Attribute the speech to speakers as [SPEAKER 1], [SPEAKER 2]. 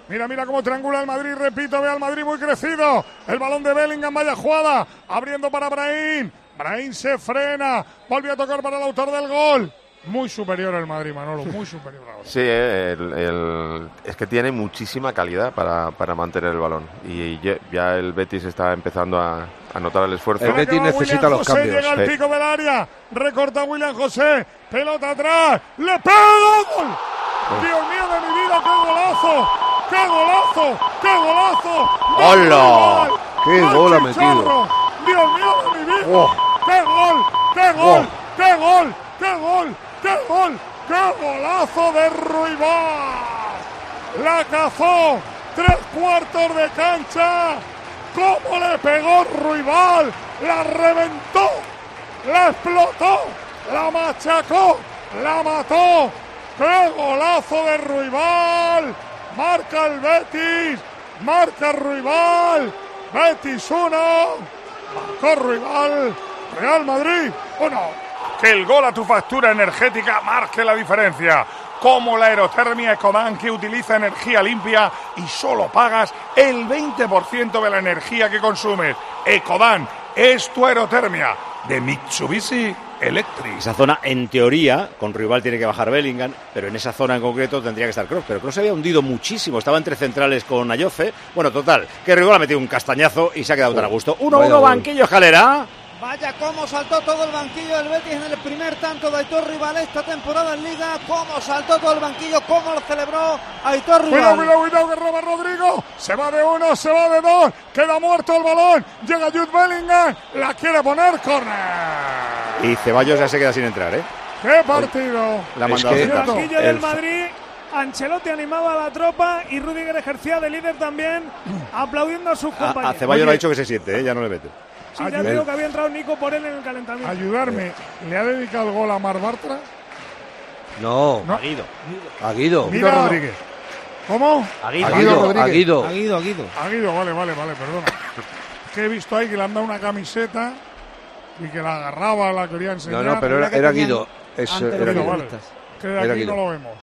[SPEAKER 1] Mira, mira cómo triangula el Madrid, repito, ve al Madrid muy crecido. El balón de Bellingham, vaya jugada, abriendo para Brahim. Brahim se frena, volvió a tocar para el autor del gol. Muy superior el Madrid, Manolo, muy superior ahora.
[SPEAKER 2] Sí, es que tiene muchísima calidad para mantener el balón. Y ya el Betis está empezando a notar el esfuerzo.
[SPEAKER 3] El Betis necesita los
[SPEAKER 1] José
[SPEAKER 3] cambios.
[SPEAKER 1] Llega al pico del área, recorta William José, pelota atrás, le pega, ¡gol! Dios mío de mi vida, qué golazo, qué golazo, qué golazo.
[SPEAKER 3] ¡Hola! ¡Qué gol ha metido!
[SPEAKER 1] Dios mío de mi vida,
[SPEAKER 3] Oh.
[SPEAKER 1] qué gol, qué gol, qué gol, qué gol, qué gol, qué golazo de Ruibal. La cazó, 3/4 de cancha. ¿Cómo le pegó Ruibal? La reventó, la explotó, la machacó, la mató. ¡Qué golazo de Ruibal! Marca el Betis, marca Ruibal. Betis 1, marcó Ruibal. Real Madrid 1. Que el gol a tu factura energética marque la diferencia. Como la aerotermia Ecodan, que utiliza energía limpia y solo pagas el 20% de la energía que consumes. Ecodan es tu aerotermia de Mitsubishi Electric.
[SPEAKER 4] Esa zona, en teoría, con Ruibal tiene que bajar Bellingham, pero en esa zona en concreto tendría que estar Kroos. Pero Kroos se había hundido muchísimo, estaba entre centrales con Ayoce. Bueno, total, que Ruibal ha metido un castañazo y se ha quedado tan a gusto. 1-1, banquillo, Escalera.
[SPEAKER 5] Vaya cómo saltó todo el banquillo del Betis en el primer tanto de Aitor Ruibal esta temporada en Liga. Cómo saltó todo el banquillo, cómo lo celebró Aitor Ruibal.
[SPEAKER 1] Cuidado, que roba Rodrigo. Se va de 1, se va de 2. Queda muerto el balón. Llega Jude Bellingham. La quiere poner, córner.
[SPEAKER 4] Y Ceballos ya se queda sin entrar, ¿eh?
[SPEAKER 1] ¡Qué partido!
[SPEAKER 4] La mandado
[SPEAKER 6] El banquillo del Madrid, Ancelotti animaba a la tropa y Rüdiger ejercía de líder también, aplaudiendo a sus compañeros.
[SPEAKER 4] A Ceballos le ha dicho que se siente, ¿eh? Ya no le mete.
[SPEAKER 6] Sí, ya te digo que había entrado Nico por él en el calentamiento.
[SPEAKER 1] Ayudarme. ¿Le ha dedicado el gol a Mar Bartra?
[SPEAKER 3] No.
[SPEAKER 4] A Guido.
[SPEAKER 3] A Guido.
[SPEAKER 1] Mira, Rodríguez. ¿Cómo?
[SPEAKER 3] A Guido.
[SPEAKER 1] A Guido, vale, perdona. Que he visto ahí que le han dado una camiseta y que la agarraba, la quería enseñar.
[SPEAKER 3] No, pero era Guido.
[SPEAKER 1] Era Guido, vale. Que de
[SPEAKER 3] Era
[SPEAKER 1] aquí
[SPEAKER 3] Guido.
[SPEAKER 1] no lo vemos.